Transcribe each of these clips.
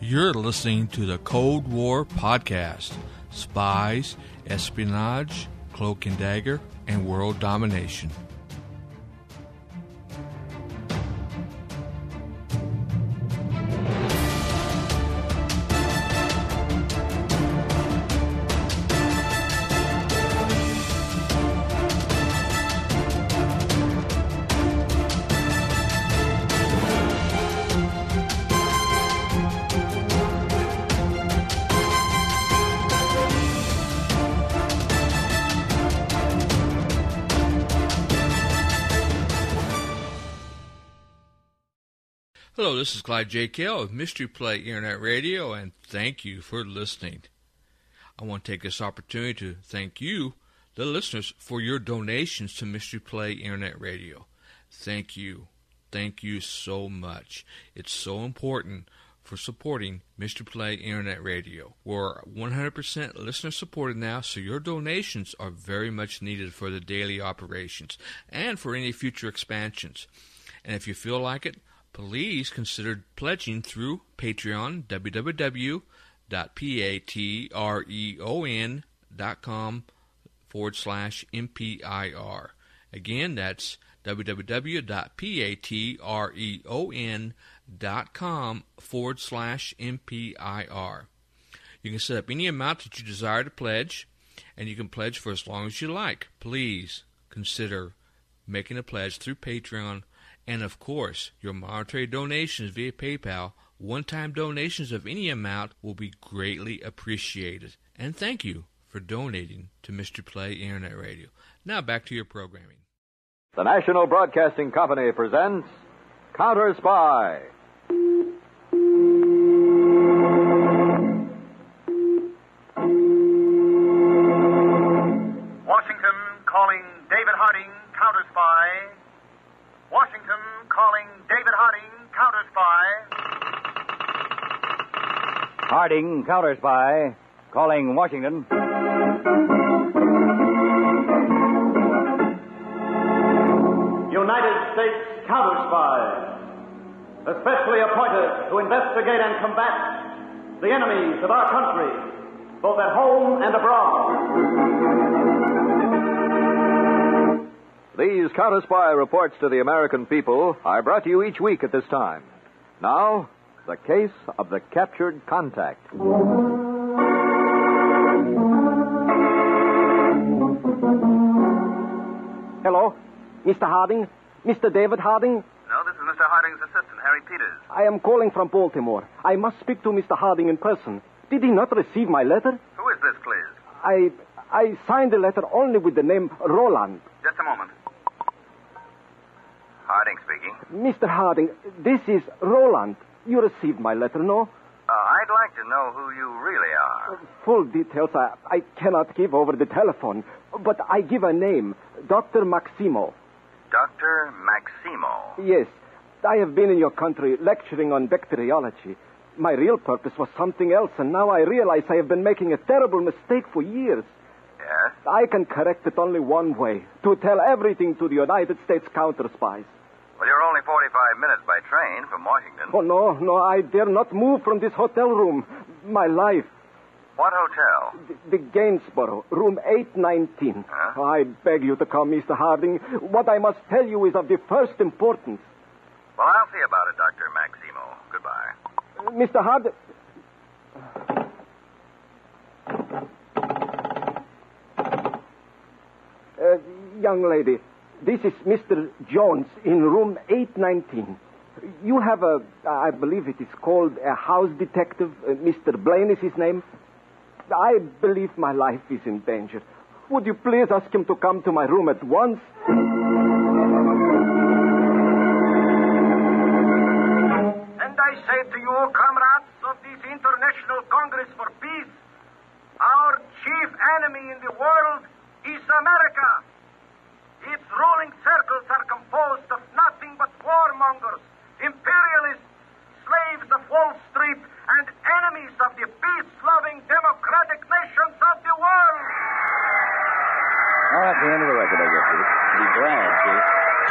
You're listening to the Cold War Podcast. Spies, espionage, cloak and dagger, and world domination. Hello, this is Clyde J. Kell of Mystery Play Internet Radio, and thank you for listening. I want to take this opportunity to thank you, the listeners, for your donations to Mystery Play Internet Radio. Thank you. Thank you so much. It's so important for supporting Mystery Play Internet Radio. We're 100% listener supported now, so your donations are very much needed for the daily operations and for any future expansions. And if you feel like it, please consider pledging through Patreon, www.patreon.com/MPIR. Again, that's www.patreon.com/MPIR. You can set up any amount that you desire to pledge, and you can pledge for as long as you like. Please consider making a pledge through Patreon. And, of course, your monetary donations via PayPal, one-time donations of any amount, will be greatly appreciated. And thank you for donating to Mystery Play Internet Radio. Now back to your programming. The National Broadcasting Company presents Counter Spy. Washington calling David Harding, Counter Spy. Washington calling David Harding, Counter Spy. Harding, Counter Spy, calling Washington. United States Counter Spy, especially appointed to investigate and combat the enemies of our country, both at home and abroad. These Counter Spy reports to the American people are brought to you each week at this time. Now, the case of the captured contact. Hello? Mr. Harding? Mr. David Harding? No, this is Mr. Harding's assistant, Harry Peters. I am calling from Baltimore. I must speak to Mr. Harding in person. Did he not receive my letter? Who is this, please? I signed the letter only with the name Roland. Just a moment. Harding speaking. Mr. Harding, this is Roland. You received my letter, no? I'd like to know who you really are. Full details I cannot give over the telephone, but I give a name, Dr. Maximo. Dr. Maximo. Yes, I have been in your country lecturing on bacteriology. My real purpose was something else, and now I realize I have been making a terrible mistake for years. Yes? I can correct it only one way, to tell everything to the United States counter spies. Well, you're only 45 minutes by train from Washington. Oh, no, I dare not move from this hotel room. My life. What hotel? The Gainsborough, room 819. Huh? I beg you to come, Mr. Harding. What I must tell you is of the first importance. Well, I'll see about it, Dr. Maximo. Goodbye. Mr. Harding... young lady, this is Mr. Jones in room 819. You have I believe it is called a house detective. Mr. Blaine is his name. I believe my life is in danger. Would you please ask him to come to my room at once? And I say to you, comrades of this International Congress for Peace, our chief enemy in the world is America. Its ruling circles are composed of nothing but warmongers, imperialists, slaves of Wall Street, and enemies of the peace-loving democratic nations of the world. All right, the end of the record, I guess, Chief. Be glad, Chief.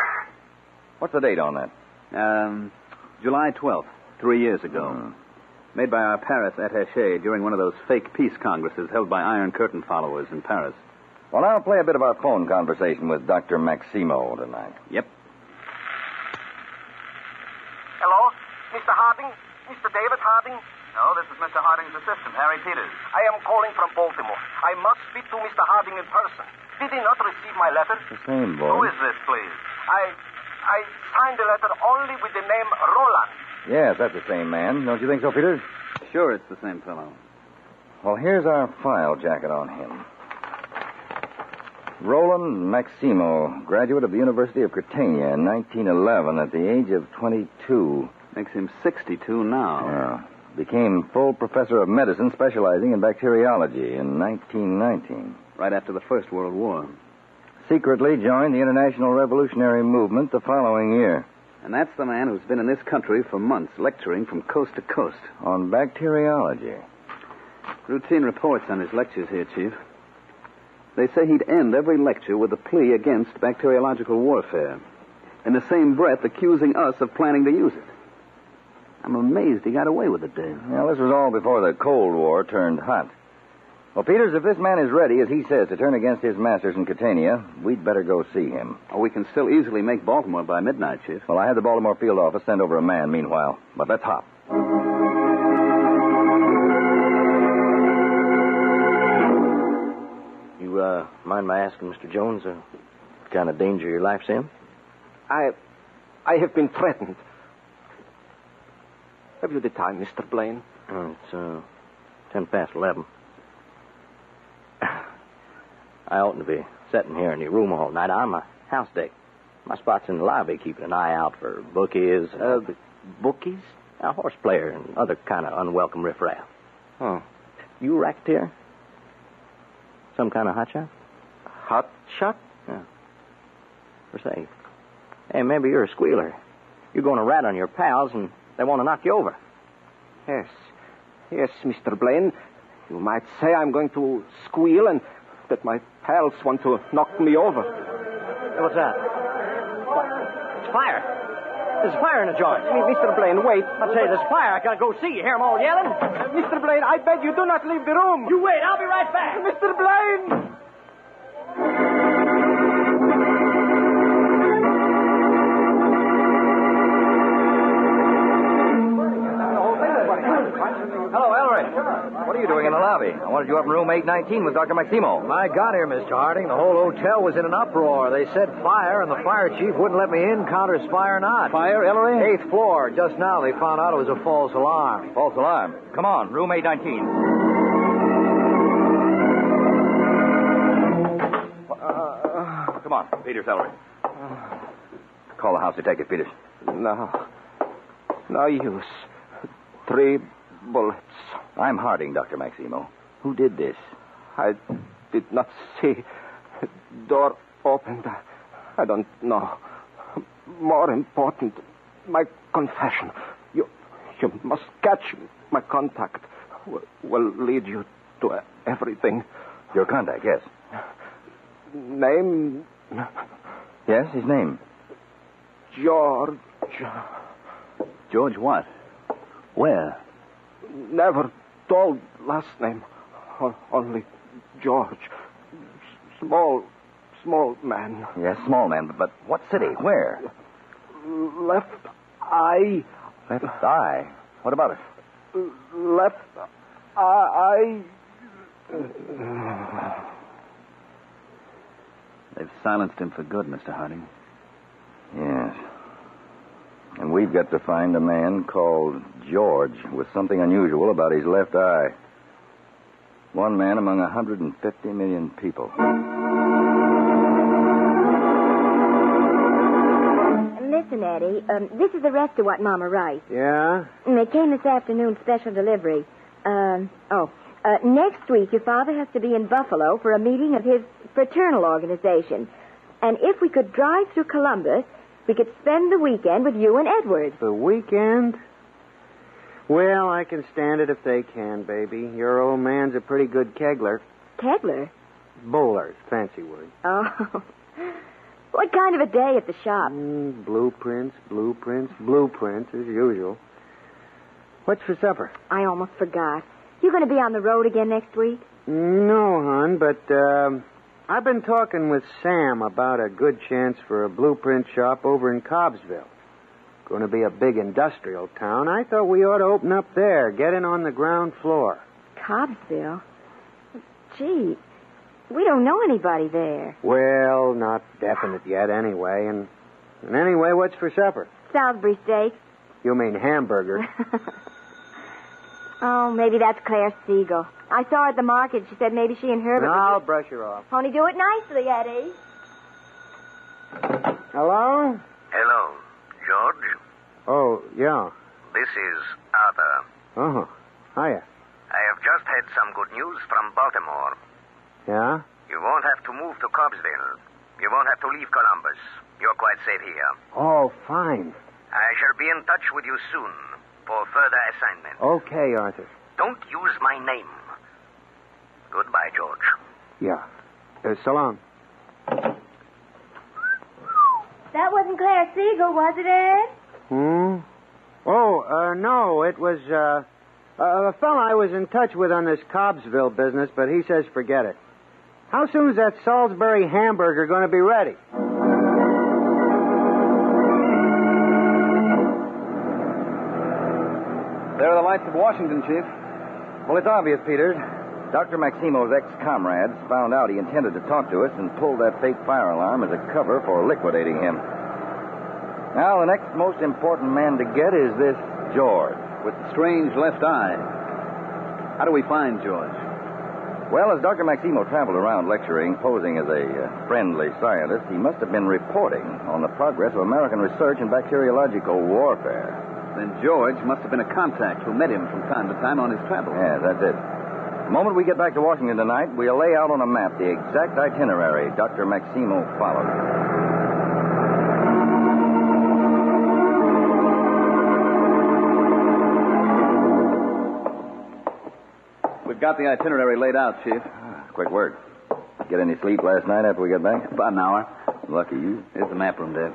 What's the date on that? July 12th, 3 years ago. Made by our Paris attaché during one of those fake peace congresses held by Iron Curtain followers in Paris. Well, I'll play a bit of our phone conversation with Dr. Maximo tonight. Yep. Hello? Mr. Harding? Mr. David Harding? No, this is Mr. Harding's assistant, Harry Peters. I am calling from Baltimore. I must speak to Mr. Harding in person. Did he not receive my letter? The same boy. Who is this, please? I signed the letter only with the name Roland. Yes, that's the same man. Don't you think so, Peters? Sure, it's the same fellow. Well, here's our file jacket on him. Roland Maximo, graduate of the University of Catania in 1911 at the age of 22. Makes him 62 now. Yeah. Became full professor of medicine specializing in bacteriology in 1919. Right after the First World War. Secretly joined the International Revolutionary Movement the following year. And that's the man who's been in this country for months, lecturing from coast to coast. On bacteriology. Routine reports on his lectures here, Chief. They say he'd end every lecture with a plea against bacteriological warfare. In the same breath, accusing us of planning to use it. I'm amazed he got away with it, Dave. Well, this was all before the Cold War turned hot. Well, Peters, if this man is ready, as he says, to turn against his masters in Catania, we'd better go see him. Oh, we can still easily make Baltimore by midnight, Chief. Well, I had the Baltimore field office send over a man meanwhile. But let's hop. You, mind my asking, Mr. Jones, what kind of danger your life's in? I have been threatened. Have you the time, Mr. Blaine? It's 10 past 11. I oughtn't to be sitting here in your room all night. I'm a house deck. My spot's in the lobby, keeping an eye out for bookies. Bookies? A horse player and other kind of unwelcome riffraff. Oh. You a racketeer? Some kind of hotshot? Hot shot? Yeah. For say, hey, maybe you're a squealer. You're going to rat on your pals and they want to knock you over. Yes. Yes, Mr. Blaine. You might say I'm going to squeal and that my pals want to knock me over. What's that? It's fire. There's fire in the joint. Mr. Blaine, wait. I tell you, there's fire. I gotta go see you. Hear 'em all yelling? Mr. Blaine, I beg you, do not leave the room. You wait. I'll be right back. Mr. Blaine! Hello, Ellery. What are you doing in the lobby? I wanted you up in room 819 with Dr. Maximo. When I got here, Mr. Harding, the whole hotel was in an uproar. They said fire, and the fire chief wouldn't let me in, counters fire or not. Fire, Ellery? 8th floor. Just now they found out it was a false alarm. False alarm. Come on, room 819. Come on, Peters, Ellery. Call the house detective, Peters. No use. 3 bullets. I'm Harding, Dr. Maximo. Who did this? I did not see. Door opened. I don't know. More important, my confession. You must catch my contact. Will lead you to everything. Your contact, yes. Name? Yes, his name. George. George what? Where? Never told last name. Only George. Small man. Yes, small man, but what city? Where? Left eye. Left eye. What about it? Left eye. They've silenced him for good, Mr. Harding. Yes. And we've got to find a man called George with something unusual about his left eye. One man among 150 million people. Listen, Eddie, this is the rest of what Mama writes. Yeah? It came this afternoon, special delivery. Next week, your father has to be in Buffalo for a meeting of his fraternal organization. And if we could drive through Columbus, we could spend the weekend with you and Edward. The weekend? Well, I can stand it if they can, baby. Your old man's a pretty good kegler. Kegler? Bowlers, fancy word. Oh. What kind of a day at the shop? Blueprints, as usual. What's for supper? I almost forgot. You going to be on the road again next week? No, hon, but I've been talking with Sam about a good chance for a blueprint shop over in Cobbsville. Going to be a big industrial town. I thought we ought to open up there, get in on the ground floor. Cobbsville? Gee, we don't know anybody there. Well, not definite yet anyway. And anyway, what's for supper? Salisbury steak. You mean hamburger. Oh, maybe that's Claire Siegel. I saw her at the market. She said maybe she and Herbert... I'll brush her off. Only do it nicely, Eddie. Hello? Hello, George. Oh, yeah. This is Arthur. Uh-huh. Hiya. I have just had some good news from Baltimore. Yeah? You won't have to move to Cobbsville. You won't have to leave Columbus. You're quite safe here. Oh, fine. I shall be in touch with you soon for further assignment. Okay, Arthur. Don't use my name. Goodbye, George. Yeah. So long. That wasn't Claire Siegel, was it, Ed? Oh, no, it was, a fellow I was in touch with on this Cobbsville business, but he says forget it. How soon is that Salisbury hamburger going to be ready? There are the lights of Washington, Chief. Well, it's obvious, Peters. Dr. Maximo's ex-comrades found out he intended to talk to us and pulled that fake fire alarm as a cover for liquidating him. Now, the next most important man to get is this George. With the strange left eye. How do we find George? Well, as Dr. Maximo traveled around lecturing, posing as a friendly scientist, he must have been reporting on the progress of American research in bacteriological warfare. Then George must have been a contact who met him from time to time on his travels. Yeah, that's it. The moment we get back to Washington tonight, we'll lay out on a map the exact itinerary Dr. Maximo followed. We've got the itinerary laid out, Chief. Quick work. Get any sleep last night after we got back? About an hour. Lucky you. Here's the map room, Dave.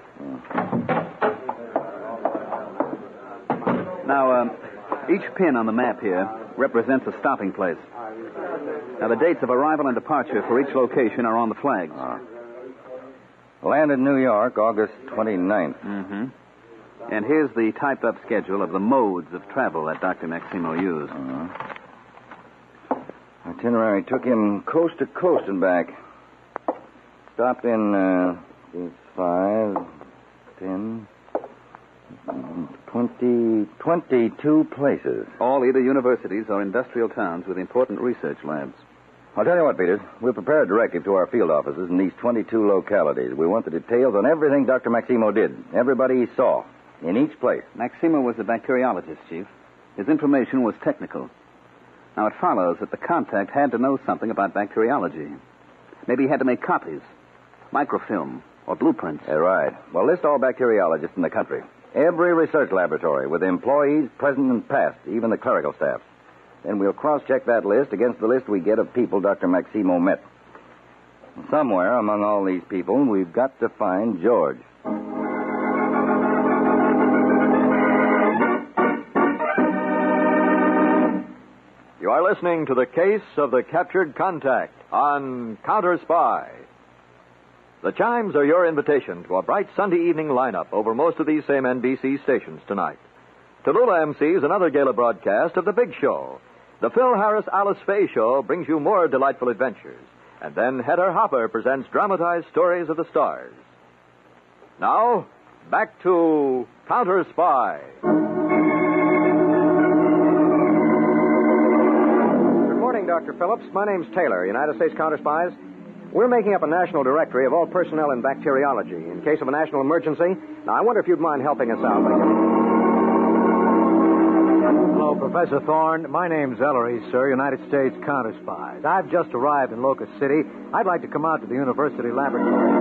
Now, each pin on the map here represents a stopping place. Now, the dates of arrival and departure for each location are on the flags. Landed in New York, August 29th. Mm-hmm. And here's the typed-up schedule of the modes of travel that Dr. Maximo used. Itinerary took him coast to coast and back. Stopped in 5, 10, 20, 22 places. All either universities or industrial towns with important research labs. I'll tell you what, Peters. We'll prepare a directive to our field offices in these 22 localities. We want the details on everything Dr. Maximo did, everybody he saw, in each place. Maximo was a bacteriologist, Chief. His information was technical. Now, it follows that the contact had to know something about bacteriology. Maybe he had to make copies, microfilm, or blueprints. Right. Well, list all bacteriologists in the country. Every research laboratory with employees, present and past, even the clerical staff. Then we'll cross-check that list against the list we get of people Dr. Maximo met. Somewhere among all these people, we've got to find George. You are listening to the case of the captured contact on Counter Spy. The chimes are your invitation to a bright Sunday evening lineup over most of these same NBC stations tonight. Tallulah MCs another gala broadcast of The Big Show. The Phil Harris Alice Faye Show brings you more delightful adventures. And then Heather Hopper presents dramatized stories of the stars. Now, back to Counter Spy. Good morning, Dr. Phillips. My name's Taylor, United States Counter Spies. We're making up a national directory of all personnel in bacteriology in case of a national emergency. Now, I wonder if you'd mind helping us out. Hello, Professor Thorne. My name's Ellery, sir, United States Counter Spies. I've just arrived in Locust City. I'd like to come out to the university laboratory.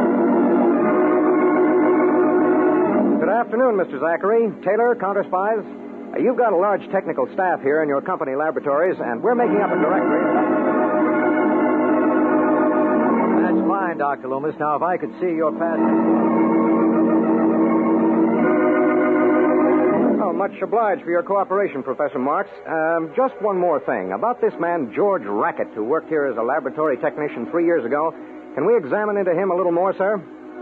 Good afternoon, Mr. Zachary. Taylor, Counter Spies. You've got a large technical staff here in your company laboratories, and we're making up a directory. That's fine, Dr. Loomis. Now, if I could see your passport. Oh, Well, much obliged for your cooperation, Professor Marks. Just one more thing. About this man, George Rackett, who worked here as a laboratory technician 3 years ago. Can we examine into him a little more, sir?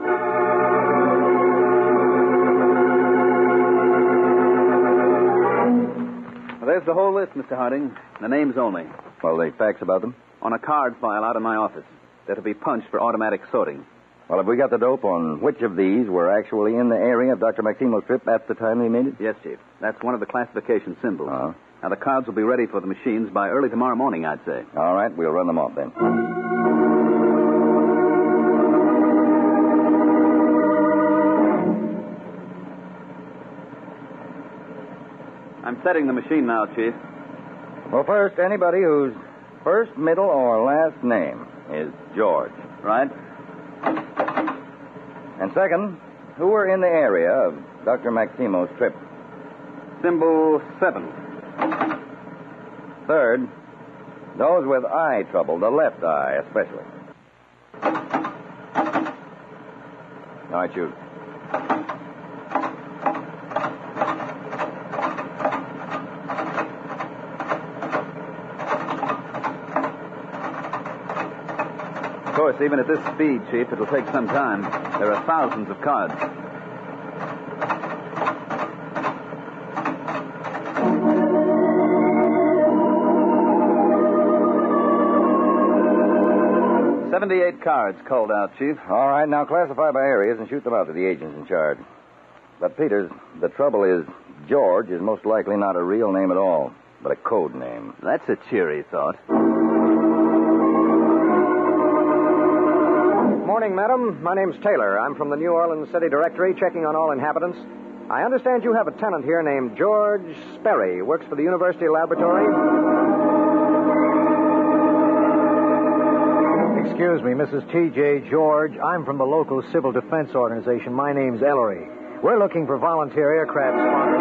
Well, there's the whole list, Mr. Harding. The names only. Well, the facts about them? On a card file out in my office. They're to be punched for automatic sorting. Well, have we got the dope on which of these were actually in the area of Dr. Maximo's trip at the time they made it? Yes, Chief. That's one of the classification symbols. Uh-huh. Now, the cards will be ready for the machines by early tomorrow morning, I'd say. All right, we'll run them off then. I'm setting the machine now, Chief. Well, first, anybody whose first, middle, or last name is George. Right? And second, who were in the area of Dr. Maximo's trip? Symbol 7. Third, those with eye trouble, the left eye especially. All right, shoot. Of course, even at this speed, Chief, it'll take some time. There are thousands of cards. $78 cards called out, Chief. All right, now classify by areas and shoot them out to the agents in charge. But, Peters, the trouble is George is most likely not a real name at all, but a code name. That's a cheery thought. Morning, madam. My name's Taylor. I'm from the New Orleans City Directory, checking on all inhabitants. I understand you have a tenant here named George Sperry. Works for the University Laboratory. Excuse me, Mrs. T.J. George. I'm from the local civil defense organization. My name's Ellery. We're looking for volunteer aircraft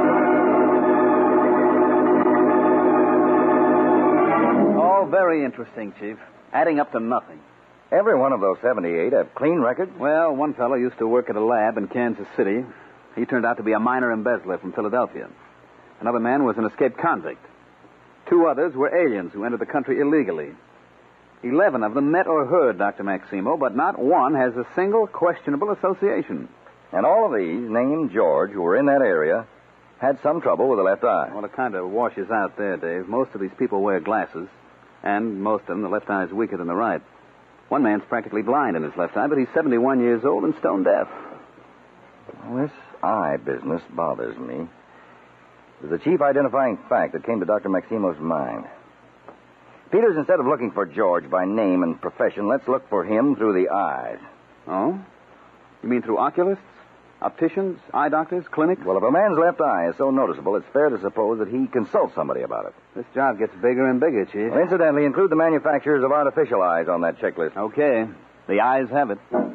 spotters. All very interesting, Chief. Adding up to nothing. Every one of those 78 have clean records? Well, one fellow used to work at a lab in Kansas City. He turned out to be a minor embezzler from Philadelphia. Another man was an escaped convict. 2 others were aliens who entered the country illegally. 11 of them met or heard Dr. Maximo, but not one has a single questionable association. And all of these, named George, who were in that area, had some trouble with the left eye. Well, it kind of washes out there, Dave. Most of these people wear glasses, and most of them, the left eye is weaker than the right. One man's practically blind in his left eye, but he's 71 years old and stone deaf. Well, this eye business bothers me. There's a chief identifying fact that came to Dr. Maximo's mind. Peters, instead of looking for George by name and profession, let's look for him through the eyes. Oh? You mean through oculists? Opticians? Eye doctors? Clinics? Well, if a man's left eye is so noticeable, it's fair to suppose that he consults somebody about it. This job gets bigger and bigger, Chief. Well, incidentally, include the manufacturers of artificial eyes on that checklist. Okay. The eyes have it.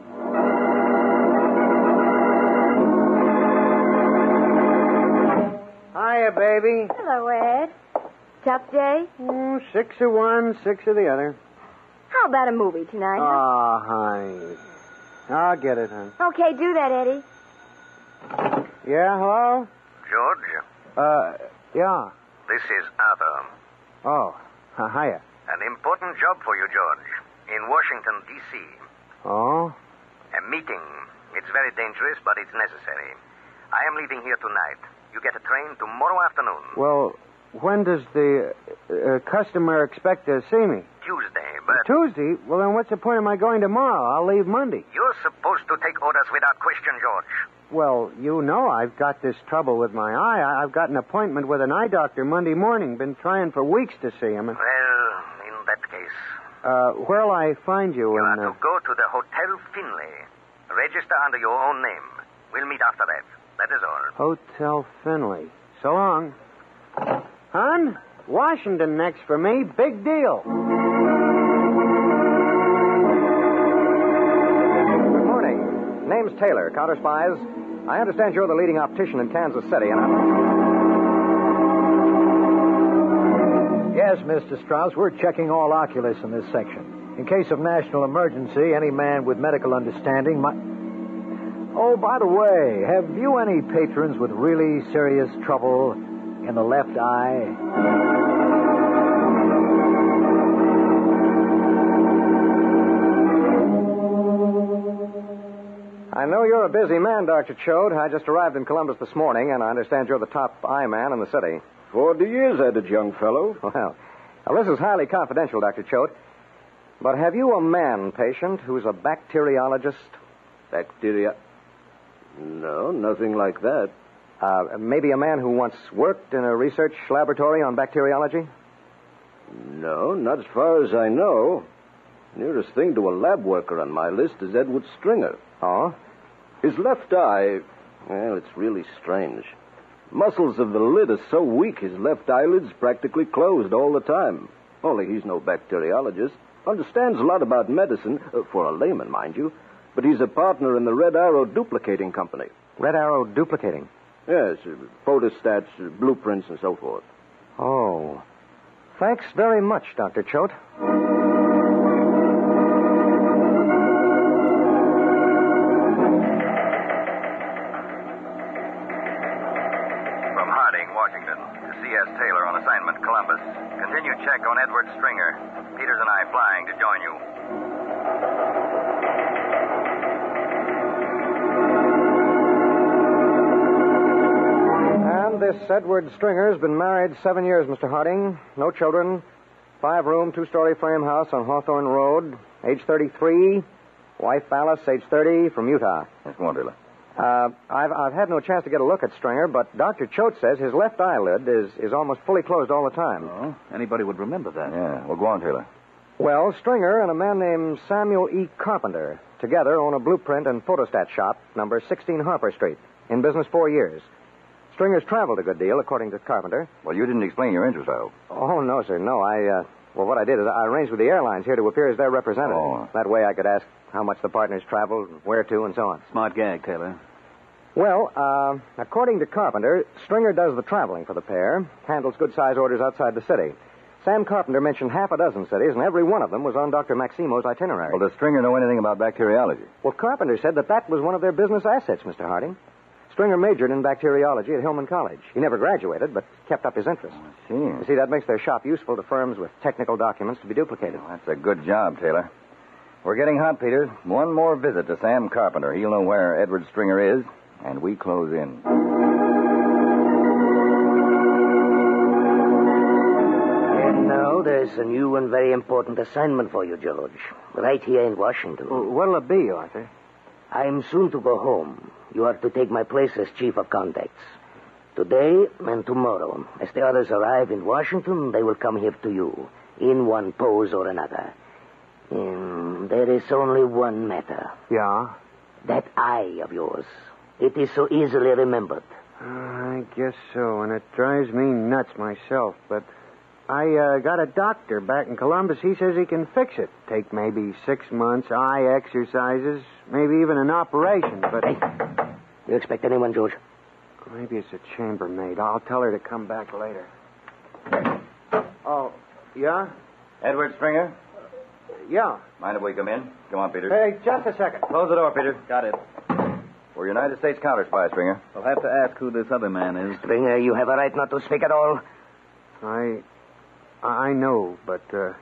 Hiya, baby. Hello, Ed. Tough day? 6 of one, 6 of the other. How about a movie tonight? Oh, honey. I'll get it, hon. Okay, do that, Eddie. Yeah, hello? George, Yeah. this is Arthur. Oh, hiya. An important job for you, George, in Washington, D.C. Oh? A meeting. It's very dangerous, but it's necessary. I am leaving here tonight. You get a train tomorrow afternoon. Well, when does the customer expect to see me? Tuesday, but... Tuesday? Well, then what's the point of my going tomorrow? I'll leave Monday. You're supposed to take orders without question, George. Well, you know I've got this trouble with my eye. I've got an appointment with an eye doctor Monday morning. Been trying for weeks to see him. Well, in that case... where'll I find you? You are to go to the Hotel Finlay. Register under your own name. We'll meet after that. That is all. Hotel Finlay. So long. Hon, Washington next for me. Big deal. Good morning. Name's Taylor, Counter Spies. I understand you're the leading optician in Kansas City, and Yes, Mr. Strauss, we're checking all oculists in this section. In case of national emergency, any man with medical understanding might... Oh, by the way, have you any patrons with really serious trouble in the left eye? I know you're a busy man, Dr. Choate. I just arrived in Columbus this morning, and I understand you're the top eye man in the city. 40 years at it, young fellow. Well, now, this is highly confidential, Dr. Choate. But have you a man patient who's a bacteriologist? No, nothing like that. Maybe a man who once worked in a research laboratory on bacteriology? No, not as far as I know. Nearest thing to a lab worker on my list is Edward Stringer. Oh? His left eye, well, it's really strange. Muscles of the lid are so weak his left eyelid's practically closed all the time. Only he's no bacteriologist. Understands a lot about medicine, for a layman, mind you. But he's a partner in the Red Arrow Duplicating Company. Red Arrow Duplicating? Yes, photostats, blueprints, and so forth. Oh. Thanks very much, Dr. Choate. From Harding, Washington, to C.S. Taylor on assignment, Columbus. Continue check on Edward Stringer. Peters and I flying to join you. And this Edward Stringer's been married 7 years, Mr. Harding. No children. 5-room, 2-story frame house on Hawthorne Road. Age 33. Wife Alice, age 30, from Utah. That's wonderful. I've had no chance to get a look at Stringer, but Dr. Choate says his left eyelid is almost fully closed all the time. Oh, anybody would remember that. Yeah, well, go on, Taylor. Well, Stringer and a man named Samuel E. Carpenter together own a blueprint and photostat shop, number 16 Harper Street. In business 4 years. Stringer's traveled a good deal, according to Carpenter. Well, you didn't explain your interest, I hope. Oh, no, sir, no. Well, what I did is I arranged with the airlines here to appear as their representative. Oh. That way I could ask how much the partners traveled, where to, and so on. Smart gag, Taylor. Well, according to Carpenter, Stringer does the traveling for the pair, handles good-size orders outside the city. Sam Carpenter mentioned half a dozen cities, and every one of them was on Dr. Maximo's itinerary. Well, does Stringer know anything about bacteriology? Well, Carpenter said that was one of their business assets, Mr. Harding. Stringer majored in bacteriology at Hillman College. He never graduated, but kept up his interest. I see. You see, that makes their shop useful to firms with technical documents to be duplicated. Well, that's a good job, Taylor. We're getting hot, Peters. One more visit to Sam Carpenter. He'll know where Edward Stringer is, and we close in. And now there's a new and very important assignment for you, George. Right here in Washington. Well, what'll it be, Arthur? I'm soon to go home. You are to take my place as chief of contacts. Today and tomorrow. As the others arrive in Washington, they will come here to you, in one pose or another. And there is only one matter. Yeah? That eye of yours. It is so easily remembered. I guess so, and it drives me nuts myself, but I got a doctor back in Columbus. He says he can fix it. Take maybe 6 months, eye exercises, maybe even an operation, but... Hey, you expect anyone, George? Maybe it's a chambermaid. I'll tell her to come back later. Oh, yeah? Edward Stringer? Yeah. Mind if we come in? Come on, Peters. Hey, just a second. Close the door, Peters. Got it. We're United States counter spy, Stringer. We'll have to ask who this other man is. Stringer, you have a right not to speak at all. I know, but,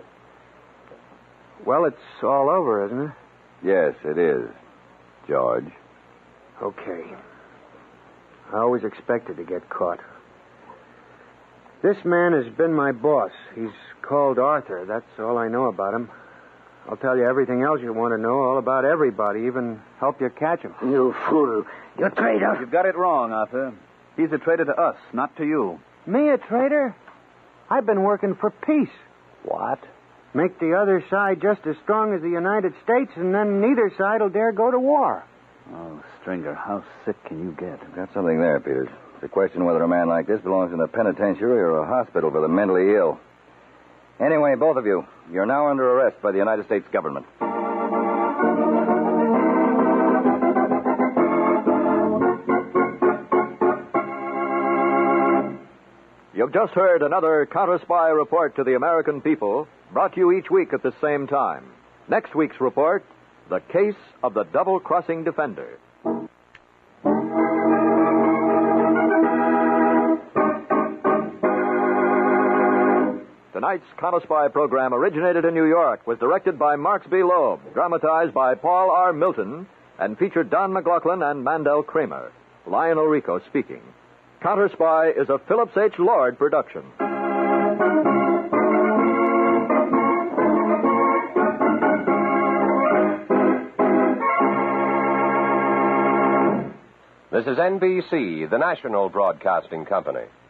well, it's all over, isn't it? Yes, it is, George. Okay. I always expected to get caught. This man has been my boss. He's called Arthur. That's all I know about him. I'll tell you everything else you want to know, all about everybody, even help you catch him. You fool. You traitor. You've got it wrong, Arthur. He's a traitor to us, not to you. Me a traitor? I've been working for peace. What? Make the other side just as strong as the United States, and then neither side will dare go to war. Oh, Stringer, how sick can you get? Got something there, Peters. It's a question whether a man like this belongs in a penitentiary or a hospital for the mentally ill. Anyway, both of you, you're now under arrest by the United States government. You've just heard another Counter Spy report to the American people, brought to you each week at the same time. Next week's report, the case of the double-crossing defender. Tonight's Counter Spy program originated in New York, was directed by Marks B. Loeb, dramatized by Paul R. Milton, and featured Don McLaughlin and Mandel Kramer. Lionel Rico speaking. Counter Spy is a Phillips H. Lord production. This is NBC, the national broadcasting company.